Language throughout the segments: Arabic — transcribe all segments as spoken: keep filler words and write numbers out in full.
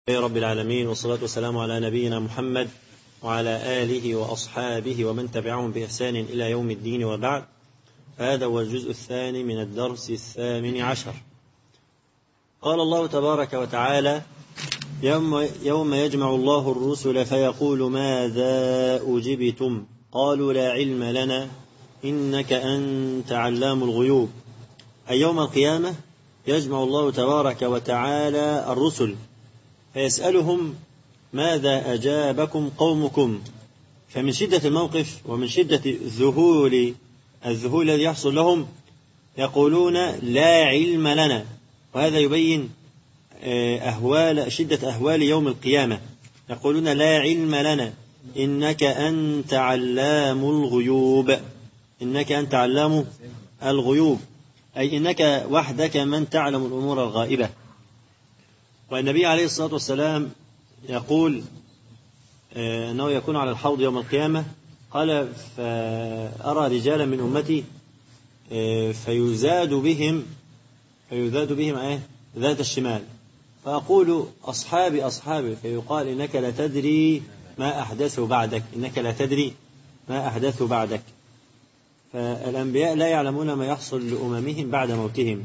رب العالمين، والصلاة والسلام على نبينا محمد وعلى آله وأصحابه ومن تبعهم بإحسان إلى يوم الدين، وبعد. هذا هو الجزء الثاني من الدرس الثامن عشر. قال الله تبارك وتعالى: يوم, يوم يجمع الله الرسل فيقول ماذا أجبتم قالوا لا علم لنا إنك أنت علام الغيوب. أي يوم القيامة يجمع الله تبارك وتعالى الرسل فيسألهم ماذا أجابكم قومكم. فمن شدة الموقف ومن شدة الذهول الذهول الذي يحصل لهم يقولون لا علم لنا، وهذا يبين أهوال شدة أهوال يوم القيامة. يقولون لا علم لنا إنك أنت علام الغيوب، إنك أنت علام الغيوب، أي إنك وحدك من تعلم الأمور الغائبة. والنبي عليه الصلاة والسلام يقول أنه يكون على الحوض يوم القيامة، قال فأرى رجالا من أمتي فيزاد بهم فيزاد بهم إيه ذات الشمال، فأقول أصحابي أصحابي، فيقال إنك لا تدري ما أحدثه بعدك، إنك لا تدري ما أحدثه بعدك. فالأنبياء لا يعلمون ما يحصل لأممهم بعد موتهم.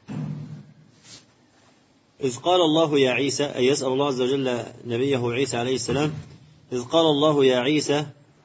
إذ قال الله يا عيسى، أي يسأل الله عز وجل نبيه عيسى عليه السلام: إذ قال الله يا عيسى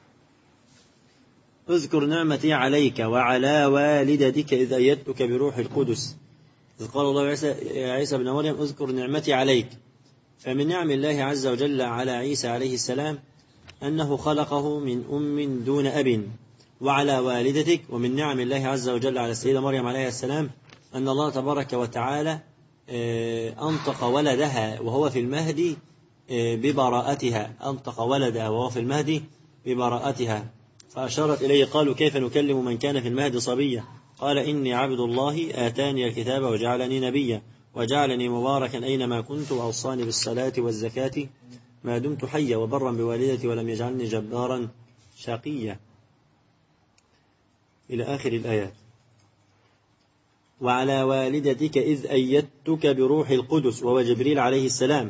اذكر نعمتي عليك وعلى والدتك إذ أيدتك بروح القدس. إذ قال الله يا عيسى ابن مريم اذكر نعمتي عليك. فمن نعم الله عز وجل على عيسى عليه السلام أنه خلقه من أم دون أب، وعلى والدتك. ومن نعم الله عز وجل على السيدة مريم عليه السلام أن الله تبارك وتعالى أنطق ولدها وهو في المهد ببراءتها، أنطق ولدها وهو في المهد ببراءتها. فأشارت إليه قالوا كيف نكلم من كان في المهد صبيا؟ قال إني عبد الله آتاني الكتاب وجعلني نبيا وجعلني مباركا أينما كنت وأوصاني بالصلاة والزكاة ما دمت حيا وبرا بوالدتي ولم يجعلني جبارا شقيا، إلى آخر الآيات. وعلى والدتك إذ أيدتك بروح القدس، وهو جبريل عليه السلام.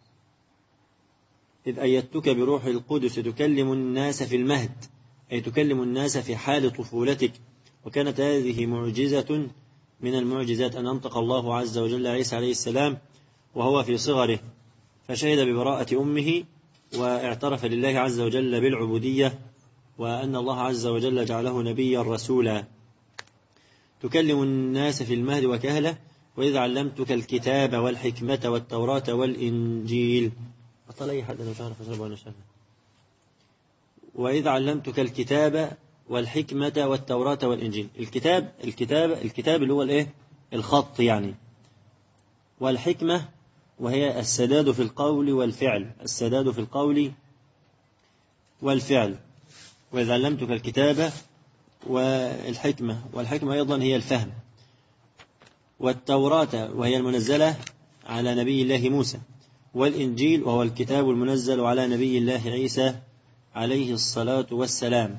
إذ أيدتك بروح القدس تكلم الناس في المهد، أي تكلم الناس في حال طفولتك. وكانت هذه معجزة من المعجزات أن أنطق الله عز وجل عيسى عليه السلام وهو في صغره، فشهد ببراءة أمه واعترف لله عز وجل بالعبودية، وأن الله عز وجل جعله نبيا رسولا. تكلم الناس في المهد وكهلة. وإذ علمتك الكتاب والحكمة والتوراة والإنجيل. أطلع أي حد أنا مش عارف أشرب وأنا شايف. وإذ علمتك الكتاب والحكمة والتوراة والإنجيل. الكتاب الكتاب الكتاب اللي هو الإيه الخط يعني، والحكمة وهي السداد في القول والفعل، السداد في القول والفعل. وإذ علمتك الكتاب والحكمة، والحكمة أيضا هي الفهم. والتوراة وهي المنزلة على نبي الله موسى. والإنجيل وهو الكتاب المنزل على نبي الله عيسى عليه الصلاة والسلام.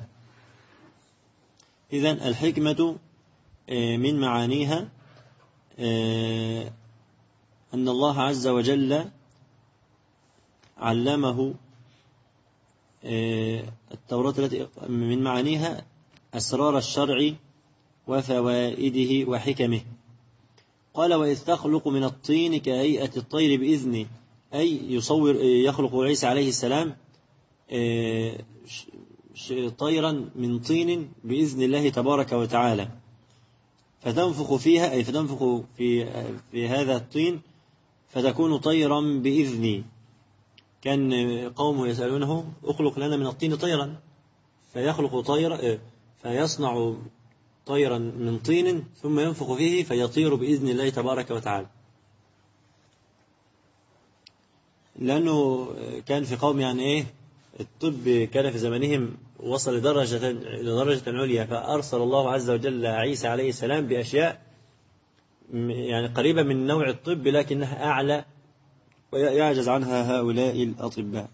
إذن الحكمة من معانيها أن الله عز وجل علمه التوراة، التي من معانيها أسرار الشرع وفوائده وحكمه. قال وإذ تخلق من الطين كهيئة الطير بإذنه، أي يصور يخلق عيسى عليه السلام طيرا من طين بإذن الله تبارك وتعالى، فتنفخ فيها، أي فتنفخ في في هذا الطين فتكون طيرا بإذني. كان قومه يسألونه اخلق لنا من الطين طيرا، فيخلق طيرا فيصنع طيرا من طين ثم ينفخ فيه فيطير بإذن الله تبارك وتعالى. لأنه كان في قوم يعني إيه الطب كان في زمانهم وصل لدرجة لدرجة عليا، فأرسل الله عز وجل عيسى عليه السلام بأشياء يعني قريبة من نوع الطب لكنها أعلى ويعجز عنها هؤلاء الأطباء.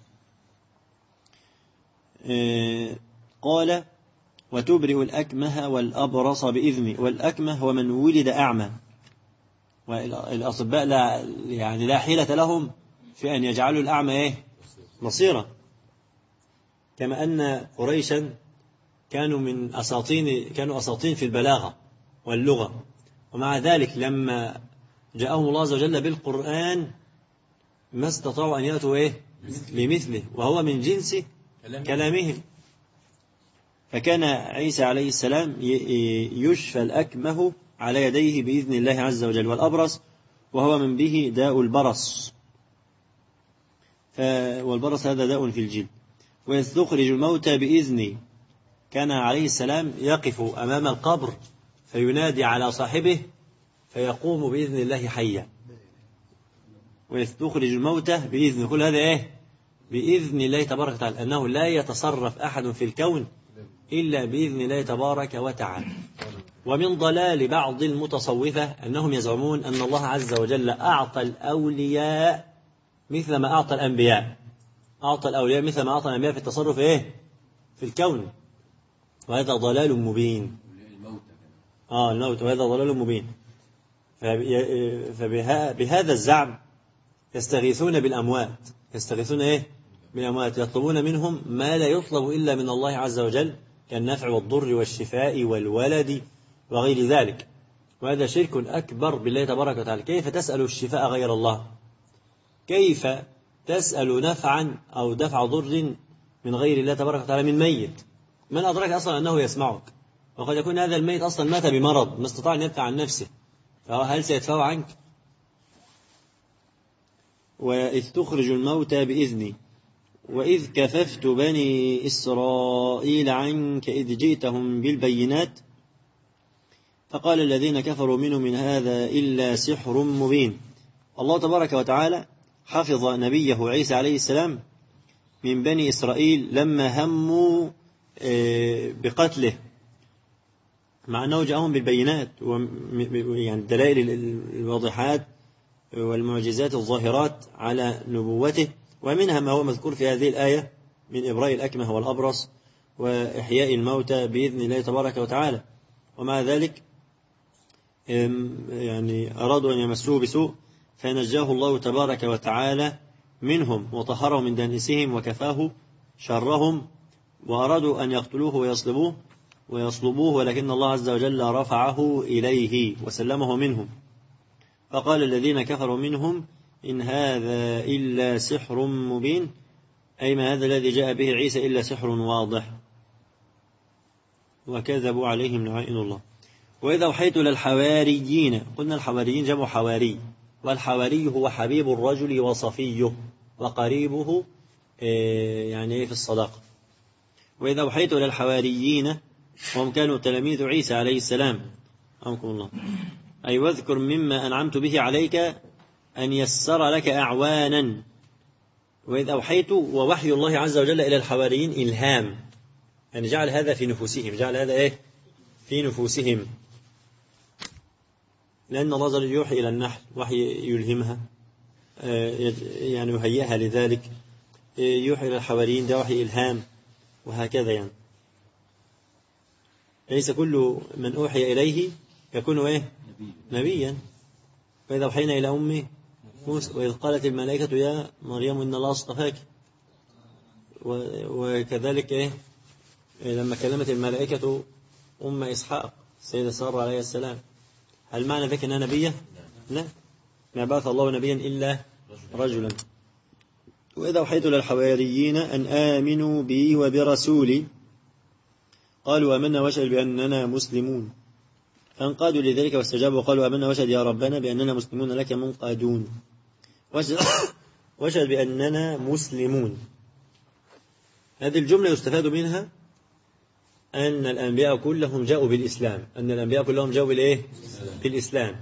قال وتبرئ الأكمه والأبرص بإذني. والأكمه هو من ولد أعمى، والأطباء لا يعني لا حيلة لهم في أن يجعلوا الأعمى إيه؟ بصيرا، كما أن قريشا كانوا من أساطين كانوا أساطين في البلاغة واللغة، ومع ذلك لما جاءهم الله عز وجل بالقرآن ما استطاعوا أن يأتوا إيه؟ بمثله، وهو من جنس كلامهم. فكان عيسى عليه السلام يشفى الأكمه على يديه بإذن الله عز وجل، والأبرص وهو من به داء البرص، والبرص هذا داء في الجلد. ويستخرج الموتى بإذنه، كان عليه السلام يقف أمام القبر فينادي على صاحبه فيقوم بإذن الله حيا. ويستخرج الموتى بإذنه، كل هذا إيه؟ بإذن الله تبارك وتعالى، أنه لا يتصرف أحد في الكون إلا بإذن الله تبارك وتعالى. ومن ضلال بعض المتصوفة أنهم يزعمون أن الله عز وجل أعطى الأولياء مثل ما أعطى الأنبياء، أعطى الأولياء مثل ما أعطى الأنبياء في التصرف إيه؟ في الكون، وهذا ضلال مبين. آه الموت، وهذا ضلال مبين. فبهذا الزعم يستغيثون بالأموات، يستغيثون إيه؟ بالأموات، يطلبون منهم ما لا يطلب إلا من الله عز وجل، كالنفع والضر والشفاء والولد وغير ذلك، وهذا شرك أكبر بالله تبارك وتعالى. كيف تسأل الشفاء غير الله؟ كيف تسأل نفعا أو دفع ضر من غير الله تبارك وتعالى، من ميت؟ من أدرك أصلا أنه يسمعك؟ وقد يكون هذا الميت أصلا مات بمرض ما استطاع أن يدفع عن نفسه، فهل سيدفع عنك؟ وإذ تخرج الموتى بإذني وإذ كففت بني إسرائيل عنك إذ جئتهم بالبينات فقال الذين كفروا منهم من هذا إلا سحر مبين. الله تبارك وتعالى حفظ نبيه عيسى عليه السلام من بني إسرائيل لما هموا بقتله، مع أنه جاءهم بالبينات، يعني الدلائل الواضحات والمعجزات الظاهرات على نبوته، ومنها ما هو مذكور في هذه الآية من إبراء الأكمه والأبرص وإحياء الموتى بإذن الله تبارك وتعالى. ومع ذلك يعني أرادوا أن يمسوه بسوء فنجاه الله تبارك وتعالى منهم وطهره من دنسهم وكفاه شرهم، وأرادوا أن يقتلوه ويصلبوه ويصلبوه ولكن الله عز وجل رفعه إليه وسلمه منهم. فقال الذين كفروا منهم إن هذا إلا سحر مبين، أي ما هذا الذي جاء به عيسى إلا سحر واضح، وكذبوا عليهم لعائن الله. وإذا أوحيت للحواريين، قلنا الحواريين جمع حواري، والحواري هو حبيب الرجل وصفيه وقريبه يعني في الصداقة. وإذا أوحيت للحواريين وهم كانوا تلاميذ عيسى عليه السلام أمكم الله، أي واذكر مما أنعمت به عليك أن يسر لك أعوانا. وإذ أوحيت ووحي الله عز وجل إلى الحواريين إلهام، يعني جعل هذا في نفوسهم، جعل هذا إيه في نفوسهم، لأن الله عز وجل يوحي إلى النحل وحي يلهمها يعني يهيئها لذلك، يوحي إلى الحواريين ده وحي إلهام، وهكذا. يعني ليس كل من أوحي إليه يكون إيه نبيا. فإذا أوحينا إلى أمه موسى وإذ قالت الملائكة يا مريم إن الله اصطفاك، وكذلك إيه لما كلمت الملائكة أم إسحاق السيدة سارة عليه السلام، هل معنى ذلك أنها نبية؟ لا، ما بعث الله نبيا إلا رجلا. وإذا أوحيت للحواريين أن آمنوا بي وبرسولي قالوا آمنا واشهد بأننا مسلمون، فانقادوا لذلك واستجابوا وقالوا آمنا واشهد يا ربنا بأننا مسلمون لك منقادون، واشهد بأننا مسلمون. هذه الجملة يستفاد منها أن الأنبياء كلهم جاءوا بالإسلام، أن الأنبياء كلهم جاءوا بالإيه؟ بالإسلام.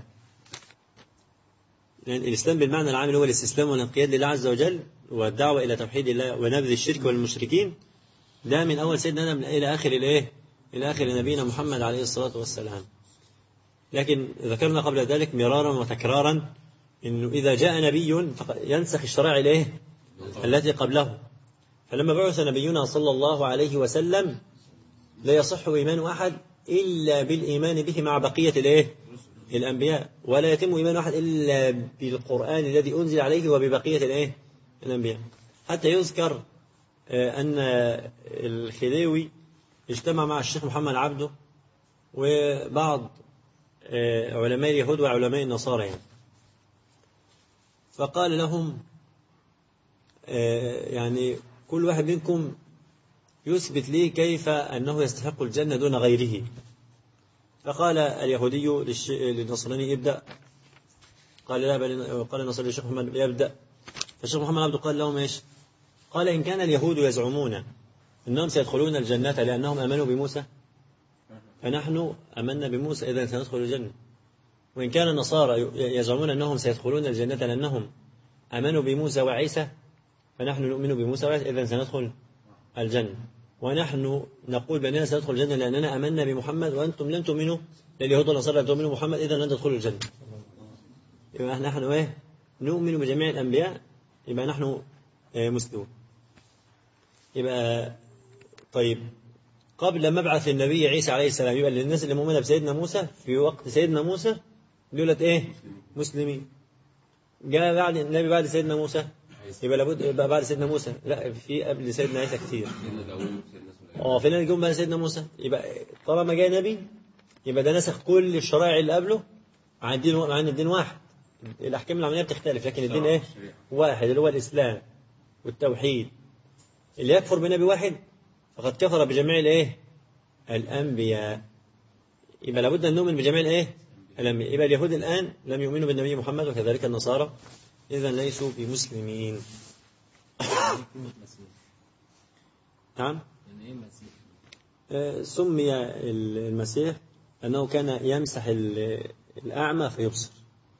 لأن الإسلام بالمعنى العام هو الاستسلام والانقياد لله عز وجل والدعوة إلى توحيد الله ونبذ الشرك والمشركين، ده من أول سيدنا آدم إلى آخر الإيه؟ إلى آخر نبينا محمد عليه الصلاة والسلام. لكن ذكرنا قبل ذلك مرارا وتكرارا إنه إذا جاء نبي ينسخ الشرائع الإيه؟ التي قبله. فلما بعث نبينا صلى الله عليه وسلم لا يصح إيمان أحد إلا بالإيمان به مع بقية الإيه؟ الأنبياء، ولا يتم إيمان واحد إلا بالقرآن الذي أنزل عليه وببقية الإيه الأنبياء. حتى يذكر أن الخديوي اجتمع مع الشيخ محمد عبده وبعض علماء اليهود وعلماء النصارى يعني، فقال لهم يعني كل واحد منكم يثبت لي كيف أنه يستحق الجنة دون غيره. فقال اليهودي للنصراني ابدأ، قال لا بل قال النصراني للشيخ محمد يبدأ. فالشيخ محمد عبده قال لهم ايش؟ قال إن كان اليهود يزعمون أنهم سيدخلون الجنة لأنهم آمنوا بموسى فنحن آمنا بموسى إذا سندخل الجنة، وإن كان النصارى يزعمون أنهم سيدخلون الجنة لأنهم آمنوا بموسى وعيسى فنحن نؤمن بموسى وعيسى إذا سندخل الجنة، ونحن نقول بأننا سندخل الجنة لأننا آمنا بمحمد وأنتم لم تؤمنوا، اليهود والنصارى لم تؤمنوا بمحمد إذا لن تدخلوا الجنة. يبقى نحن إيه؟ نؤمن بجميع الأنبياء، يبقى نحن مسلمون. يبقى طيب قبل مبعث النبي عيسى عليه السلام يبقى للناس اللي مؤمنة بسيدنا موسى في وقت سيدنا موسى دولت إيه؟ مسلمين. جاء بعد النبي بعد سيدنا موسى يبقى لابد بعد سيدنا موسى، لا في قبل سيدنا عيسى كتير. اه في ناس جم بعد سيدنا موسى، يبقى طالما جاء نبي يبقى ده نسخ كل الشرائع اللي قبله عن الدين، عن الدين واحد. الأحكام العملية بتختلف لكن الدين إيه؟ واحد اللي هو الإسلام والتوحيد. اللي يكفر بنبي واحد فقد كفر بجميع الإيه؟ الأنبياء. يبقى لابد أن نؤمن بجميع الإيه؟ الأنبياء. يبقى اليهود الآن لم يؤمنوا بالنبي محمد وكذلك النصارى إذا ليسوا بمسلمين. نعم. سمي المسيح أنه كان يمسح الأعمى فيبصر.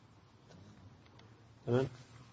تمام.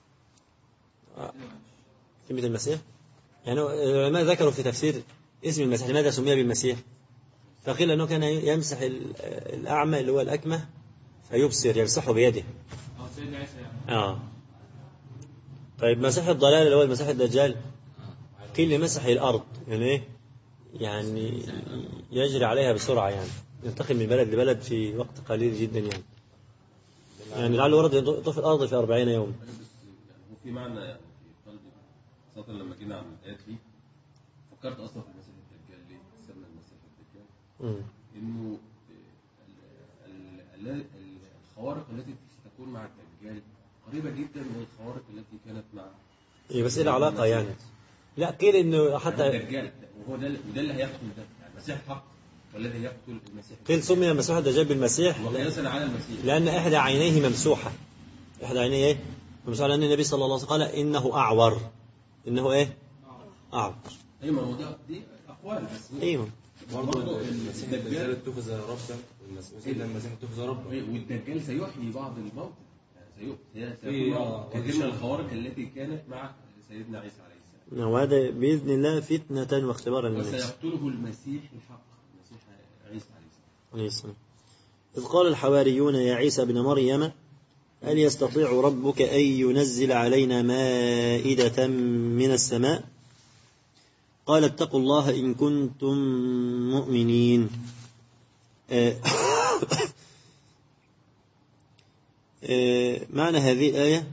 كلمة المسيح يعني العلماء ذكروا في تفسير اسم المسيح لماذا سمي بالمسيح، فقيل أنه كان يمسح الأعمى اللي هو الأكمه فيبصر، يمسحه بيده. آه. طيب مسيح الضلال اللي هو المسيح الدجال قيل لمسح الأرض يعني إيه؟ يعني يجري عليها بسرعة، يعني ينتقل من بلد لبلد في وقت قليل جدا، يعني يعني لعله ورد يطوف الأرض في أربعين يوم. وفي معنى يعني في قلبي خاصة لما جينا عن الآيات دي فكرت أصلا في المسيح الدجال. ليه سمى المسيح الدجال؟ إنه الخوارق التي ستكون مع الدجال قريبة جدا من الخوارق التي كانت مع إيه بس إيه العلاقة يعني؟ لا قيل إنه حتى الدجال وهو ده وده اللي هيقتل ده، يعني المسيح حق والذي يقتل المسيح. قيل سمي المسيح الدجال بالمسيح وقياسا على المسيح لأن إحدى عينيه ممسوحة. إحدى عينيه إيه؟ ممسوحة، لأن النبي صلى الله عليه وسلم قال إنه أعور. إنه إيه؟ أعور. أيوة ما هو ده دي أقوال بس. أيوة. برضه الدجال اتخذ ربا وسيدنا المسيح اتخذ ربا، والدجال سيحيي بعض الموتى، سيحيي كثير من الخوارق التي كانت مع سيدنا عيسى عليه السلام. وهذا بإذن الله فتنة واختبارا للناس. وسيقتله المسيح الحق، المسيح عيسى عليه السلام. إذ قال الحواريون يا عيسى ابن مريم هل يستطيع ربك أن ينزل علينا مائدة من السماء؟ قال اتقوا الله إن كنتم مؤمنين. معنى هذه الآية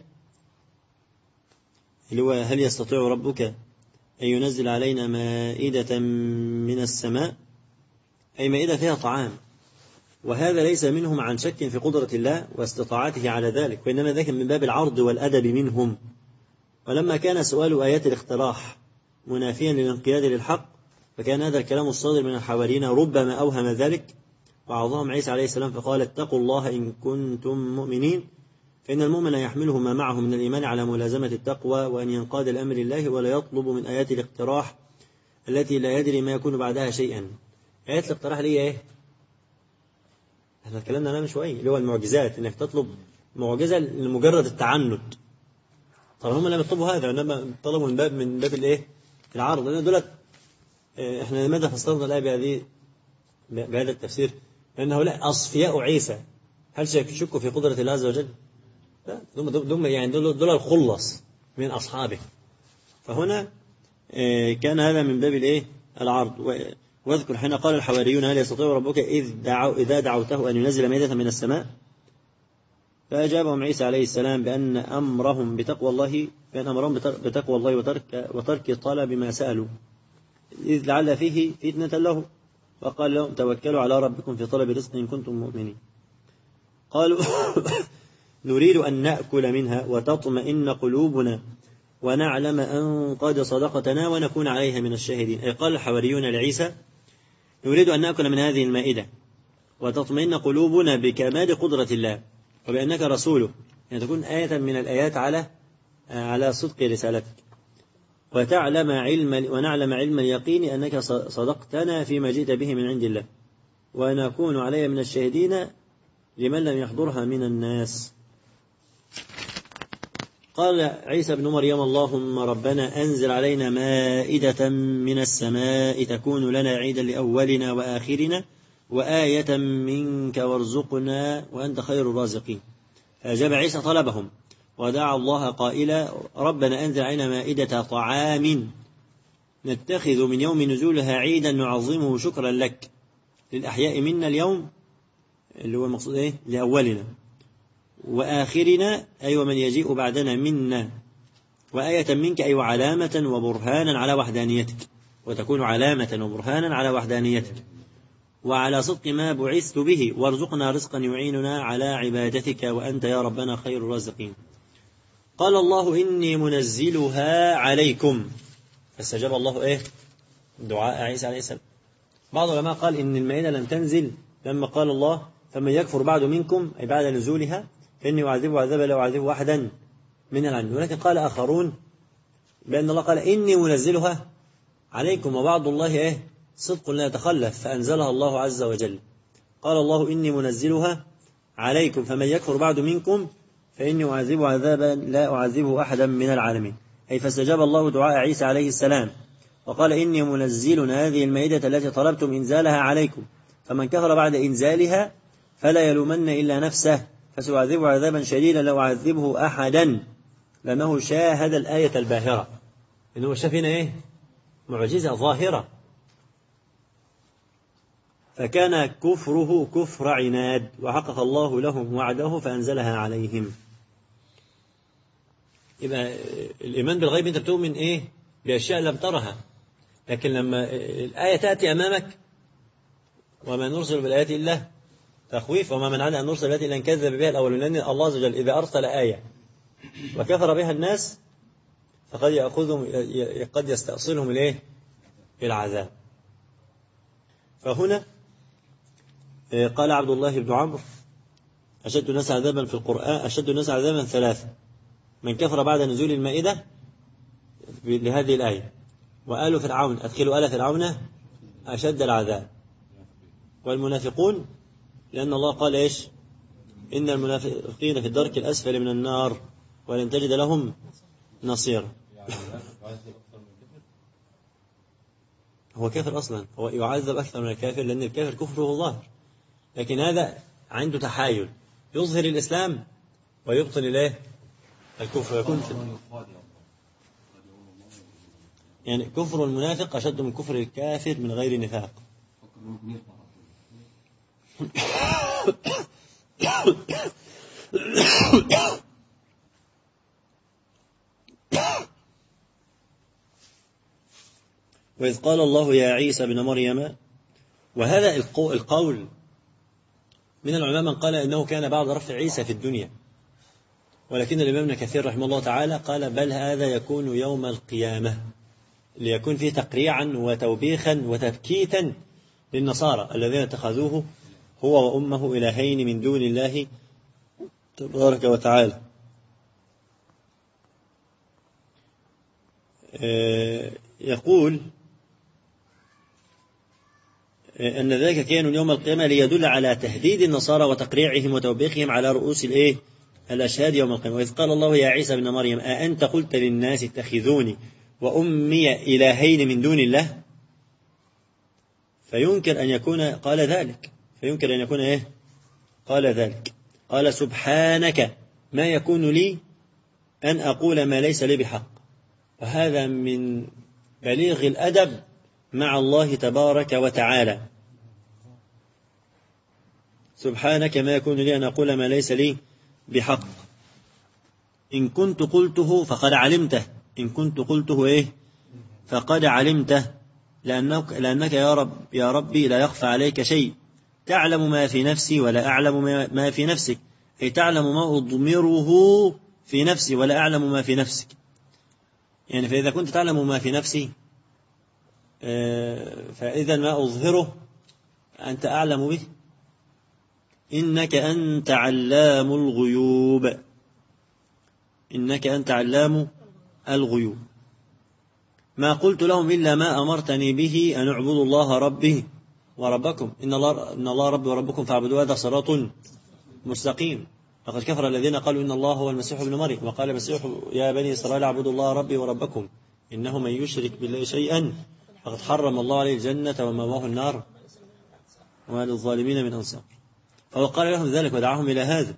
اللي هو هل يستطيع ربك أن ينزل علينا مائدة من السماء، أي مائدة فيها طعام، وهذا ليس منهم عن شك في قدرة الله واستطاعته على ذلك، وإنما ذاك من باب العرض والأدب منهم. ولما كان سؤال آيات الاقتراح منافيا للانقياد للحق فكان هذا الكلام الصادر من الحواريين ربما أوهم ذلك وعظهم عيسى عليه السلام فقال اتقوا الله إن كنتم مؤمنين، فإن المؤمن يحمله ما معه من الإيمان على ملازمة التقوى وأن ينقاد الأمر الله ولا يطلب من آيات الاقتراح التي لا يدري ما يكون بعدها شيئا. آيات الاقتراح اللي هي إيه؟ احنا اتكلمنا عنها من شوية، اللي هو المعجزات، إنك تطلب معجزة لمجرد التعنت. طبعا هم لم يطلبوا هذا، إنما طلبوا من باب من باب الإيه؟ العرض. لأن دولت احنا لماذا فسرنا الآية بهذه بهذا التفسير؟ لأن هؤلاء أصفياء عيسى، هل شكوا في قدرة الله عز وجل؟ لا، دول يعني دول, دول الخلص من أصحابه. فهنا كان هذا من باب الإيه؟ العرض. واذكر حين قال الحواريون هل يستطيع ربك إذ دعو إذا دعوته أن ينزل مائدة من السماء فأجابهم عيسى عليه السلام بأن أمرهم بتقوى الله بأن أمرهم بتقوى الله وترك وترك طلب ما سألوا، إذ لعل فيه فتنة له، وقال لهم توكلوا على ربكم في طلب رزق إن كنتم مؤمنين. قالوا نريد أن نأكل منها وتطمئن قلوبنا ونعلم أن قد صدقتنا ونكون عليها من الشاهدين. أي قال الحواريون لعيسى نريد أن نأكل من هذه المائدة وتطمئن قلوبنا بكمال قدرة الله وبأنك رسوله، يعني تكون آية من الآيات على على صدق رسالتك، وتعلم علم ونعلم علم اليقين أنك صدقتنا فيما جئت به من عند الله ونكون عليها من الشاهدين لمن لم يحضرها من الناس. قال عيسى بن مريم اللهم ربنا أنزل علينا مائدة من السماء تكون لنا عيدا لأولنا وآخرنا وآية منك وارزقنا وأنت خير الرازقين. فأجاب عيسى طلبهم ودعا الله قائلا ربنا أنزل علينا مائدة طعام نتخذ من يوم نزولها عيدا نعظمه شكرا لك للأحياء منا اليوم، اللي هو المقصود إيه؟ لأولنا وآخرنا أي ومن يجيء بعدنا منا، وآية منك أي وعلامة وبرهانا على وحدانيتك، وتكون علامة وبرهانا على وحدانيتك وعلى صدق ما بعثت به، وارزقنا رزقا يعيننا على عبادتك وأنت يا ربنا خير الرازقين. قال الله إني منزلها عليكم، فاستجاب الله إيه؟ دعاء عيسى عليه السلام. بعض العلماء قال إن المائدة لم تنزل لما قال الله فمن يكفر بعد منكم أي بعد نزولها فإني أعذبه عذابا لا أعذبه أحدا من العالمين، ولكن قال آخرون بأن الله قال إني منزلها عليكم، وبعض الله إيه؟ صدق لا يتخلف فأنزلها الله عز وجل. قال الله إني منزلها عليكم فمن يكفر بعد منكم فإني أعذبه عذابا لا أعذبه أحدا من العالمين، أي فاستجاب الله دعاء عيسى عليه السلام وقال إني منزل هذه المائدة التي طلبتم إنزالها عليكم، فمن كفر بعد إنزالها فلا يلومن إلا نفسه فسأعذبه عذابا شديدا لا أعذبه أحدا، لأنه شاهد الآية الباهرة، إنه شاف هنا إيه؟ معجزة ظاهرة، فكان كفره كفر عناد وحقق الله لهم وعده فأنزلها عليهم. يبقى الإيمان بالغيب أنت بتؤمن إيه؟ بأشياء لم ترها، لكن لما الآية تأتي أمامك وما نرسل بالآيات إلا تخويف وما منعنا أن نرسل بالآيات إلا أن كذب بها الأولون، لأن الله عز وجل إذا أرسل آية وكفر بها الناس فقد يأخذهم قد يستأصلهم الإيه؟ العذاب. فهنا قال عبد الله بن عمرو أشد الناس عذابا في القرآن أشد الناس عذابا ثلاثة: من كفر بعد نزول المائدة لهذه الآية، وآل فرعون أدخلوا آل فرعون أشد العذاب، والمنافقون لأن الله قال إيش؟ إن المنافقين في الدرك الأسفل من النار ولن تجد لهم نصيرا. هو كافر أصلا، هو يعذب أكثر من الكافر لأن الكافر كفره ظاهر، لكن هذا عنده تحايل يظهر الإسلام ويبطن إليه الكفر، يكون يعني كفر المنافق أشد من كفر الكافر من غير نفاق. وإذ قال الله يا عيسى بن مريم، وهذا القول من العلماء من قال إنه كان بعد رفع عيسى في الدنيا، ولكن الإمام ابن كثير رحمه الله تعالى قال بل هذا يكون يوم القيامة ليكون فيه تقريعا وتوبيخا وتبكيتا للنصارى الذين اتخذوه هو وأمه إلهين من دون الله تبارك وتعالى. يقول أن ذلك كان يوم القيامة ليدل على تهديد النصارى وتقريعهم وتوبيخهم على رؤوس الإيه؟ الأشهاد يوم القيامة. وإذ قال الله يا عيسى بن مريم أأنت قلت للناس اتخذوني وأمي إلهين من دون الله، فينكر أن يكون قال ذلك، فينكر أن يكون إيه؟ قال ذلك. قال سبحانك ما يكون لي أن أقول ما ليس لي بحق، وهذا من بليغ الأدب مع الله تبارك وتعالى. سبحانك ما يكون لي أن أقول ما ليس لي بحق، إن كنت قلته فقد علمته، إن كنت قلته إيه فقد علمته، لأنك, لأنك يا رب يا ربي لا يخفى عليك شيء، تعلم ما في نفسي ولا أعلم ما في نفسك، أي تعلم ما أضمره في نفسي ولا أعلم ما في نفسك. يعني فإذا كنت تعلم ما في نفسي فإذا ما أظهره أنت أعلم به، إنك أنت علام الغيوب، إنك أنت علام الغيوب. ما قلت لهم إلا ما أمرتني به أن اعبدوا الله ربي وربكم، إن الله, إن الله ربي وربكم فاعبدوا، هذا صراط مستقيم. لقد كفر الذين قالوا إن الله هو المسيح ابن مريم، وقال المسيح يا بني إسرائيل اعبدوا الله ربي وربكم إنه من يشرك بالله شيئا فقد حرم الله عليه الجنة ومأواه النار وما للظالمين من أنصار. فهو قال لهم ذلك ودعاهم إلى هذا،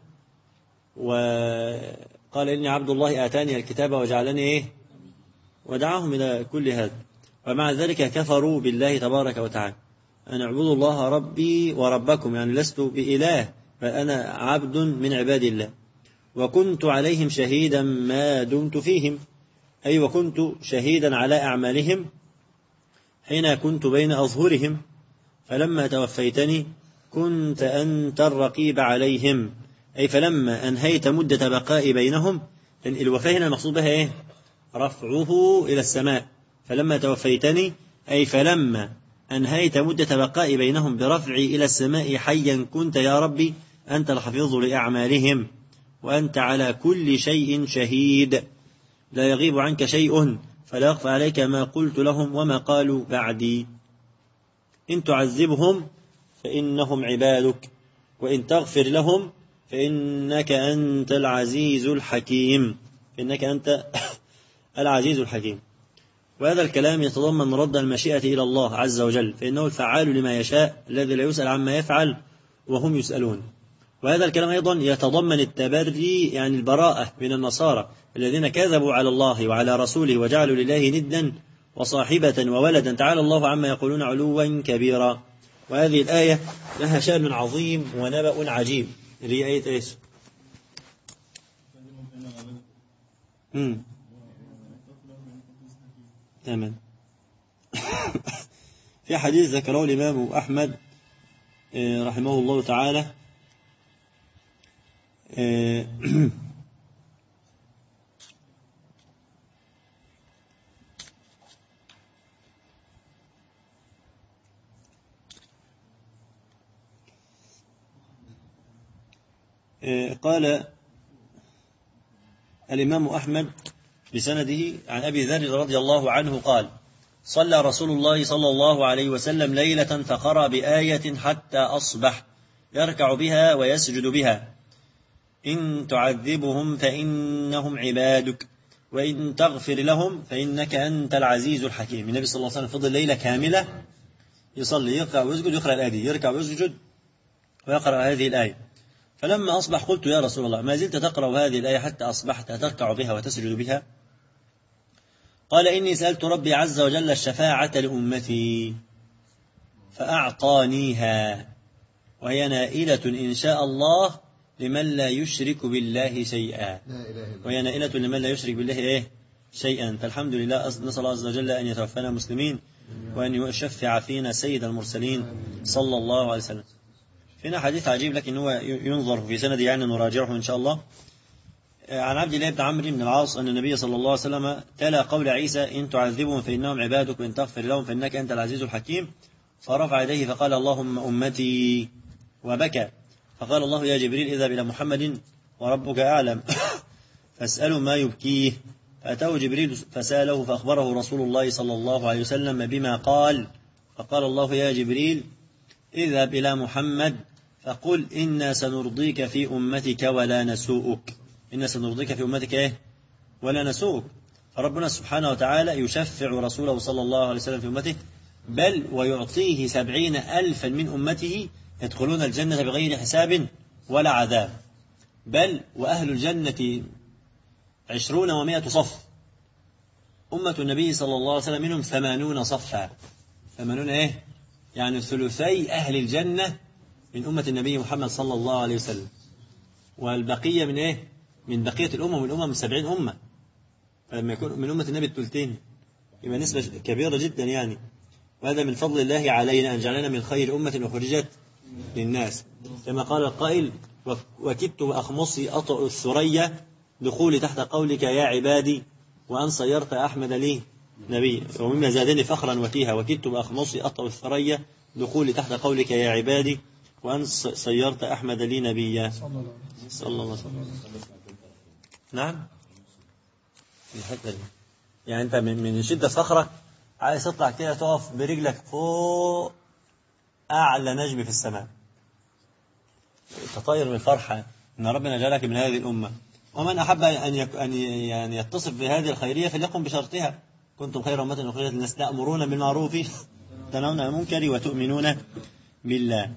وقال إني عبد الله آتاني الكتاب وجعلني إيه ودعاهم إلى كل هذا. ومع ذلك كفروا بالله تبارك وتعالى، أن اعبدوا الله ربي وربكم، يعني لست بإله بل أنا عبد من عباد الله، وكنت عليهم شهيدا ما دمت فيهم، أي وكنت شهيدا على أعمالهم حين كنت بين أظهرهم، فلما توفيتني كنت أنت الرقيب عليهم، أي فلما أنهيت مدة بقاء بينهم، الوفاة هنا المقصود بها إيه رفعه إلى السماء، فلما توفيتني أي فلما أنهيت مدة بقاء بينهم برفعي إلى السماء حيا كنت يا ربي أنت الحفيظ لأعمالهم، وأنت على كل شيء شهيد، لا يغيب عنك شيء فلا يخفى عليك ما قلت لهم وما قالوا بعدي، إن تعذبهم فإنهم عبادك وإن تغفر لهم فإنك أنت العزيز الحكيم، إنك أنت العزيز الحكيم. وهذا الكلام يتضمن رد المشيئة إلى الله عز وجل، فإنه الفعال لما يشاء الذي لا يسأل عما يفعل وهم يسألون. وهذا الكلام أيضا يتضمن التبري، يعني البراءة من النصارى الذين كذبوا على الله وعلى رسوله وجعلوا لله ندا وصاحبة وولدا، تعالى الله عما يقولون علوا كبيرا. وهذه الآية لها شأن عظيم ونبأ عجيب، اللي هي آية إيش؟ تمام. في حديث ذكره الإمام أحمد رحمه الله تعالى، قال الإمام أحمد بسنده عن أبي ذر رضي الله عنه قال صلى رسول الله صلى الله عليه وسلم ليلة فقرأ بآية حتى أصبح يركع بها ويسجد بها، إن تعذبهم فإنهم عبادك وإن تغفر لهم فإنك أنت العزيز الحكيم. النبي صلى الله عليه وسلم فضل ليلة كاملة يصلي يقرأ ويسجد، يقرأ الآية دي، يركع ويسجد ويقرأ هذه الآية. فلما أصبح قلت يا رسول الله ما زلت تقرأ هذه الآية حتى أصبحت تركع بها وتسجد بها؟ قال إني سألت ربي عز وجل الشفاعة لأمتي فأعطانيها، وهي نائلة إن شاء الله لمن لا يشرك بالله شيئا، وهي نائلة لمن لا يشرك بالله إيه شيئا. فالحمد لله، نسأل الله عز وجل أن يتوفانا مسلمين وأن يشفع فينا سيد المرسلين صلى الله عليه وسلم. هنا حديث عجيب لكن هو ينظر في سند، يعني نراجعه إن شاء الله. عن عبد الله بن عمرو بن العاص أن النبي صلى الله عليه وسلم تلا قول عيسى إن تعذبهم فإنهم عبادك وإن تغفر لهم فإنك أنت العزيز الحكيم، فرفع يديه فقال اللهم أمتي وبكى، فقال الله يا جبريل اذهب إلى محمد وربك أعلم فاسأله ما يبكيه، فأتاه جبريل فسأله فأخبره رسول الله صلى الله عليه وسلم بما قال، فقال الله يا جبريل اذهب إلى محمد فقل إنا سنرضيك في أمتك ولا نسوءك، إنا سنرضيك في أمتك إيه ولا نسوءك. فربنا سبحانه وتعالى يشفع رسوله صلى الله عليه وسلم في أمته، بل ويعطيه سبعين ألفا من أمته يدخلون الجنة بغير حساب ولا عذاب، بل وأهل الجنة عشرون ومائة صف، أمة النبي صلى الله عليه وسلم منهم ثمانون صفا، ثمانون إيه يعني ثلثي أهل الجنة من أمة النبي محمد صلى الله عليه وسلم. والبقية من إيه؟ من بقية الأمم، من الأمم سبعين أمة، فلما يكون من أمة النبي الثلثين يبقى نسبة كبيرة جدا يعني. وهذا من فضل الله علينا أن جعلنا من خير أمة أخرجت للناس، كما قال القائل: وكدت أخمصي أطأ الثريا دخولي تحت قولك يا عبادي، وأن صيرت أحمد لي نبي. ومما زادني فخرا وتيها وكدت بأخمصي أطأ الثريا دخولي تحت قولك يا عبادي، وأن صيرت أحمد لي نبيا. صلى الله عليه وسلم. نعم، في الحتة دي يعني أنت من شدة فخرك عايز تطلع كده تقف برجلك فوق أعلى نجم في السماء، تطير من الفرحة أن ربنا جعلك من هذه الأمة. ومن أحب أن أن يعني يتصف بهذه الخيرية فليقم بشرطها: كنتم خير أمة أخرجت للناس تأمرون بالمعروف تنهون عن المنكر وتؤمنون بالله.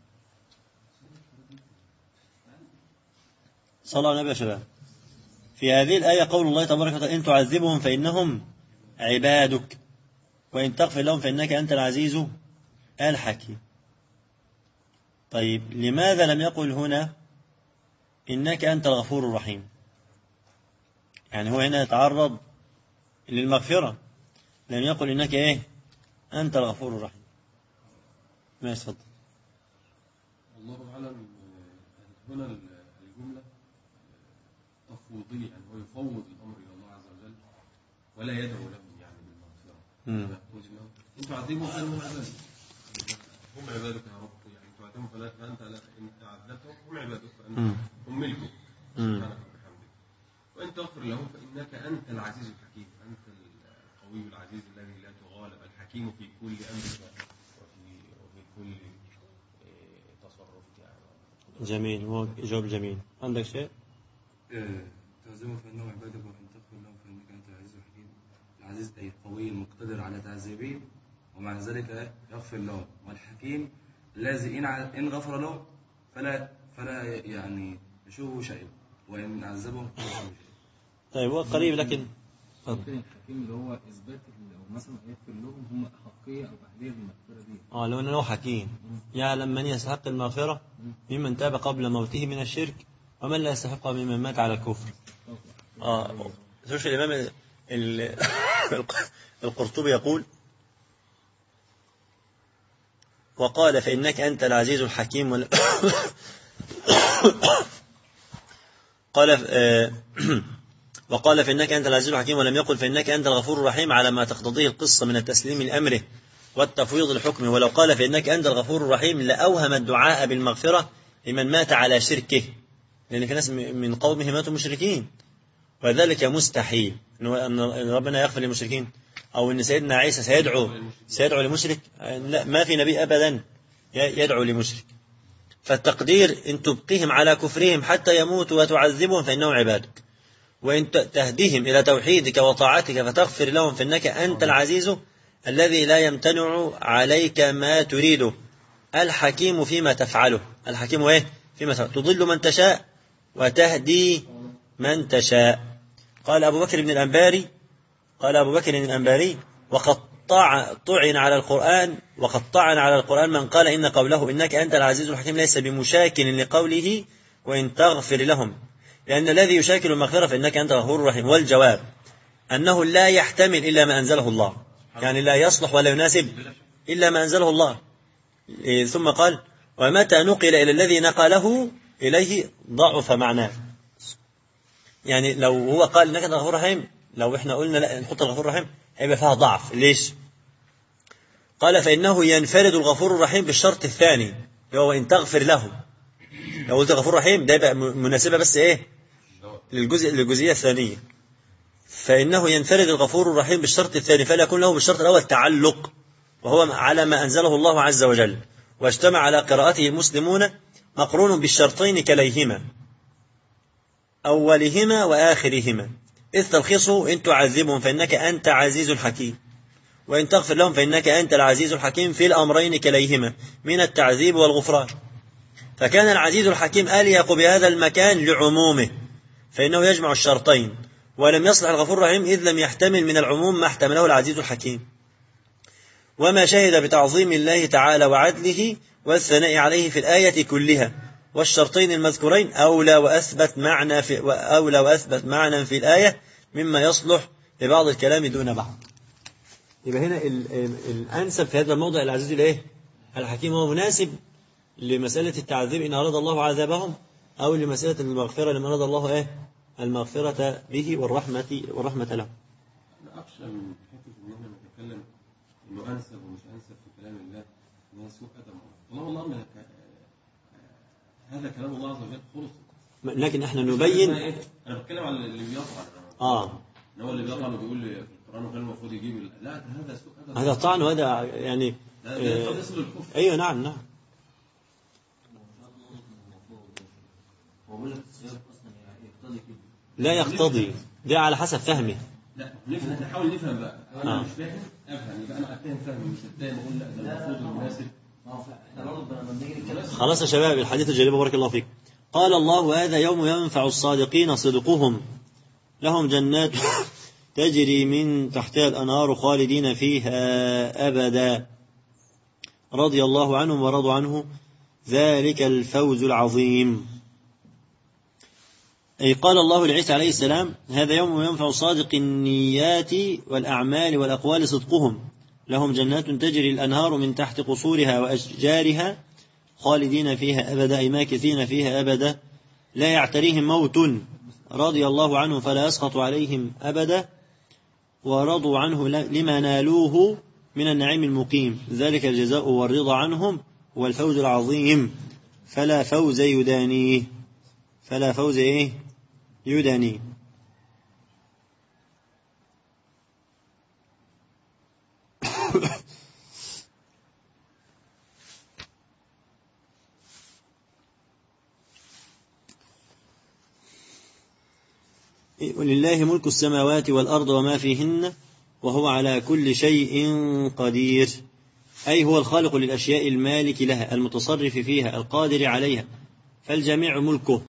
صلى الله عليه يا شباب. في هذه الآية قول الله تبارك وتعالى: إن تعذبهم فإنهم عبادك وإن تغفر لهم فإنك أنت العزيز الحكيم. طيب لماذا لم يقل هنا إنك أنت الغفور الرحيم؟ يعني هو هنا يتعرض للمغفرة، لم يقل إنك إيه أنت الغفور الرحيم. ما يصدق الله أعلم. هنا الجملة تفويضية، يعني هو يفوض الأمر إلى الله عز وجل ولا يدعو لهم يعني بالمغفرة. إن تعذبهم فإنهم عبادك، هم عبادك يا رب، يعني تعذبهم فأنت إن عذبتهم هم عبادك فأنت هم ملكك سبحانك وبحمدك، وإن تغفر لهم فإنك أنت العزيز الحكيم، أنت القوي العزيز الذي لا تغالب، الحكيم في كل أمر وفي وفي كل تصرف يعني. جميل، هو جواب جميل. عندك شيء؟ تعذبهم فإنهم عبادك وإن تغفر لهم فإنك أنت العزيز الحكيم. العزيز أي القوي المقتدر على تعذيبهم ومع ذلك يغفر لهم، والحكيم الذي إن إن غفر لهم فلا فلا يعني يشوفه شيء، وإن عذبهم فلا يشوفه شيء. طيب هو قريب لكن الحكيم اللي هو إثبات لو مثلا يغفر لهم هم أحقية أو أهلية المغفرة دي. اه لو أنه حكيم يعلم من يستحق المغفرة ممن تاب قبل موته من الشرك ومن لا يستحقها ممن مات على الكفر. اه شوف الإمام القرطبي يقول: وقال فإنك أنت العزيز الحكيم ولا قال آه وقال فإنك أنت العزيز الحكيم، ولم يقل فإنك أنت الغفور الرحيم على ما تقتضيه القصة من التسليم لأمره والتفويض الحكم. ولو قال فإنك أنت الغفور الرحيم لأوهم الدعاء بالمغفرة لمن مات على شركه، لأن في ناس من قومه ماتوا مشركين، وذلك مستحيل أن ربنا يغفر للمشركين، أو أن سيدنا عيسى سيدعو سيدعو لمشرك. لا، ما في نبي أبدا يدعو لمشرك. فالتقدير إن تبقيهم على كفرهم حتى يموتوا وتعذبهم فإنهم عبادك، وإن تهديهم إلى توحيدك وطاعتك فتغفر لهم فإنك أنت العزيز الذي لا يمتنع عليك ما تريده الحكيم فيما تفعله. الحكيم إيه؟ فيما تفعله. تضل من تشاء وتهدي من تشاء. قال أبو بكر بن الأنباري قال أبو بكر بن الأنباري: وقد طعن على القرآن وقد طعن على القرآن من قال إن قوله إنك أنت العزيز الحكيم ليس بمشاكل لقوله وإن تغفر لهم، لأن الذي يشاكل المغفرة فإنك أنت الغفور الرحيم. والجواب أنه لا يحتمل إلا ما أنزله الله، يعني لا يصلح ولا يناسب إلا ما أنزله الله. ثم قال: ومتى نقل إلى الذي نقله إليه ضعف معناه. يعني لو هو قال إنك أنت الغفور الرحيم، لو إحنا قلنا لا نحط الغفور الرحيم هيبقى فيها ضعف. ليش؟ قال: فإنه ينفرد الغفور الرحيم بالشرط الثاني هو إن تغفر لهم. لو قلت غفور رحيم ده يبقى مناسبة بس إيه للجزء للجزئية الثانية. فإنه ينفرد الغفور الرحيم بالشرط الثاني، فلا يكون له بالشرط الأول تعلق، وهو على ما أنزله الله عز وجل، واجتمع على قراءته المسلمون مقرون بالشرطين كليهما أولهما وآخرهما، إذ تلخيصه: إن تعذبهم فإنك أنت عزيز الحكيم، وإن تغفر لهم فإنك أنت العزيز الحكيم، في الأمرين كليهما من التعذيب والغفران. فكان العزيز الحكيم أليق بهذا المكان لعمومه، فإنه يجمع الشرطين، ولم يصلح الغفور الرحيم إذ لم يحتمل من العموم ما احتمله العزيز الحكيم. وما شهد بتعظيم الله تعالى وعدله والثناء عليه في الآية كلها والشرطين المذكورين أولى وأثبت معنى في أولى وأثبت معنى في الآية مما يصلح لبعض الكلام دون بعض. يبقى هنا الأنسب في هذا الموضع العزيز الإيه؟ الحكيم هو مناسب لمسألة التعذيب إن أراد الله عذابهم، أو لمسألة المغفرة لمن أراد الله إيه؟ المغفرة به والرحمة والرحمة له. أنا أخشى من حتة إن إحنا نتكلم إنه أنسب ومش أنسب في كلام الله إنه سوء أدب. والله والله من هذا كلام الله عز وجل خلص. لكن إحنا نبين. أنا بتكلم على اللي بيطعن. آه. إن هو اللي بيطعن وبيقول في القرآن وكان المفروض يجيب لا هذا سوء أدب. هذا طعن وهذا يعني. هذا يصل للكفر. أيوة نعم نعم. لا يقتضي، ده على حسب فهمه. لا نفهم، نحاول نفهم بقى. انا مش فاهم افهم، يبقى انا اتفهم فهمي مش اتفهم اقول لا ده المفروض المناسب. خلاص يا شباب الحديث الجليل بارك الله فيك. قال الله هذا يوم ينفع الصادقين صدقهم لهم جنات تجري من تحتها الأنهار خالدين فيها أبدا رضي الله عنهم ورضوا عنه ذلك الفوز العظيم. أي قال الله لعيسى عليه السلام هذا يوم ينفع صادق النيات والأعمال والأقوال صدقهم لهم جنات تجري الأنهار من تحت قصورها وأشجارها خالدين فيها أبدا أي ماكثين فيها أبدا لا يعتريهم موت رضي الله عنه فلا يسقط عليهم أبدا ورضوا عنه لما نالوه من النعيم المقيم ذلك الجزاء والرضا عنهم والفوز العظيم فلا فوز يدانيه فلا فوز إيه يدانيه. ولله ملك السماوات والأرض وما فيهن وهو على كل شيء قدير أي هو الخالق للأشياء المالك لها المتصرف فيها القادر عليها فالجميع ملكه